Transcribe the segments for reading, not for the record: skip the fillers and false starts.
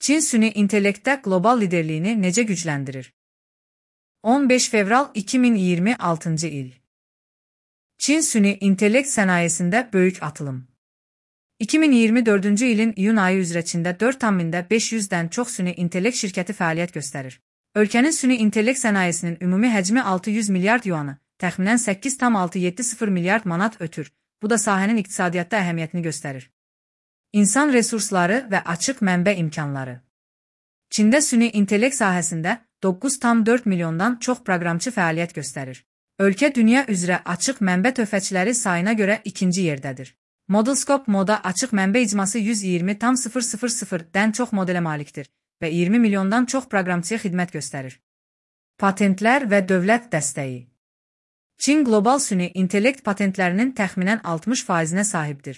Çin süni intellektdə qlobal liderliyini necə gücləndirir? 15 fevral 2026 il. Çin süni intellekt sənayesində böyük atılım. 2024-cü ilin iyun ayı üzrə Çində 4,500-dən çox süni intellekt şirkəti fəaliyyət göstərir. Ölkənin süni intellekt sənayesinin ümumi həcmi 600 milyard yuanı, təxminən 8,670 milyard manat ötür. Bu da sahənin iqtisadiyyatda əhəmiyyətini göstərir. İnsan resursları və açıq mənbə imkanları. Çində süni intellekt sahəsində 9,4 milyondan çox proqramçı fəaliyyət göstərir. Ölkə dünya üzrə açıq mənbə töhfəçiləri sayına görə ikinci yerdədir. Modelscope moda açıq mənbə icması 120,000-dən çox modelə malikdir və 20 milyondan çox proqramçıya xidmət göstərir. Patentlər və dövlət dəstəyi. Çin qlobal süni intellekt patentlərinin təxminən 60%-nə sahibdir.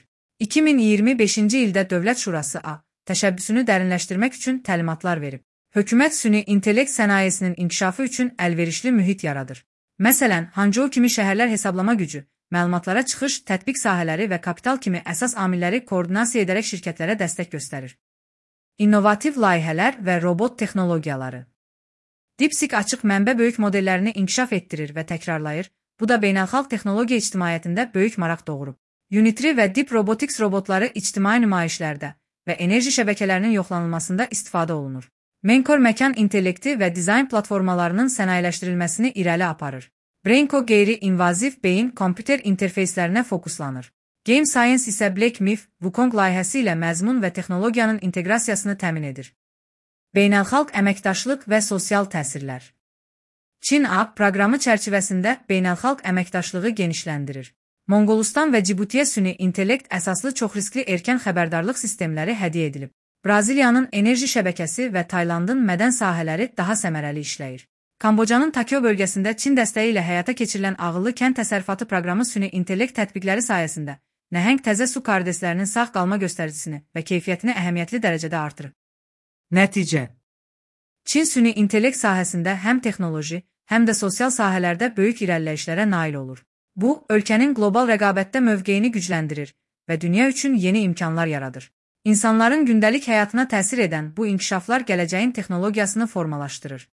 2025-ci ildə Dövlət Şurası A təşəbbüsünü dərinləşdirmək üçün təlimatlar verib. Hökumət süni intellekt sənayesinin inkişafı üçün əlverişli mühit yaradır. Məsələn, Hangzhou kimi şəhərlər hesablama gücü, məlumatlara çıxış, tətbiq sahələri və kapital kimi əsas amilləri koordinasiya edərək şirkətlərə dəstək göstərir. İnnovativ layihələr və robot texnologiyaları. DeepSeek açıq mənbə böyük modellərini inkişaf etdirir və təkrarlayır. Bu da beynəlxalq texnologiya ictimaiyyətində böyük maraq doğurub. Unitary və Deep Robotics robotları ictimai nümayişlərdə və enerji şəbəkələrinin yoxlanılmasında istifadə olunur. Menkor məkan intellekti və dizayn platformalarının sənayeləşdirilməsini irəli aparır. Brainco qeyri-invaziv beyin kompüter interfeyslərinə fokuslanır. Game Science isə Black Myth, Wukong layihəsi ilə məzmun və texnologiyanın inteqrasiyasını təmin edir. Beynəlxalq əməkdaşlıq və sosial təsirlər. Çin-A proqramı çərçivəsində beynəlxalq əməkdaşlığı genişləndirir. Monqolistan və Cibutiyə süni intellekt əsaslı çoxriskli erkən xəbərdarlıq sistemləri hədiyyə edilib. Braziliyanın enerji şəbəkəsi və Taylandın mədən sahələri daha səmərəli işləyir. Kambocanın Takyo bölgəsində Çin dəstəyi ilə həyata keçirilən ağıllı kənd təsərrüfatı proqramı süni intellekt tətbiqləri sayəsində nəhəng təzə su karideslərinin sağ qalma göstəricisini və keyfiyyətini əhəmiyyətli dərəcədə artırır. Nəticə. Çin süni intellekt sahəsində həm texnoloji, həm də sosial sahələrdə böyük irəliləyişlərə nail olur. Bu, ölkənin qlobal rəqabətdə mövqeyini gücləndirir və dünya üçün yeni imkanlar yaradır. İnsanların gündəlik həyatına təsir edən bu inkişaflar gələcəyin texnologiyasını formalaşdırır.